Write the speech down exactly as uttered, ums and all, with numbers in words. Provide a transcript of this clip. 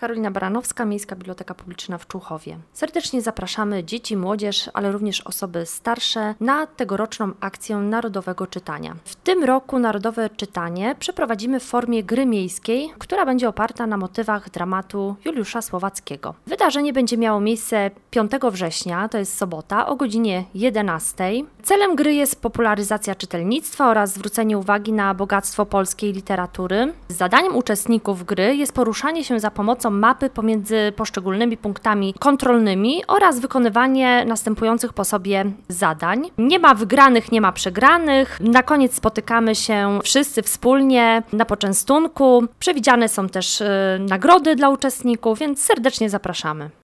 Karolina Baranowska, Miejska Biblioteka Publiczna w Człuchowie. Serdecznie zapraszamy dzieci, młodzież, ale również osoby starsze na tegoroczną akcję Narodowego Czytania. W tym roku Narodowe Czytanie przeprowadzimy w formie gry miejskiej, która będzie oparta na motywach dramatu Juliusza Słowackiego. Wydarzenie będzie miało miejsce piątego września, to jest sobota, o godzinie jedenastej. Celem gry jest popularyzacja czytelnictwa oraz zwrócenie uwagi na bogactwo polskiej literatury. Zadaniem uczestników gry jest poruszanie się za pomocą mapy pomiędzy poszczególnymi punktami kontrolnymi oraz wykonywanie następujących po sobie zadań. Nie ma wygranych, nie ma przegranych. Na koniec spotykamy się wszyscy wspólnie na poczęstunku. Przewidziane są też y, nagrody dla uczestników, więc serdecznie zapraszamy.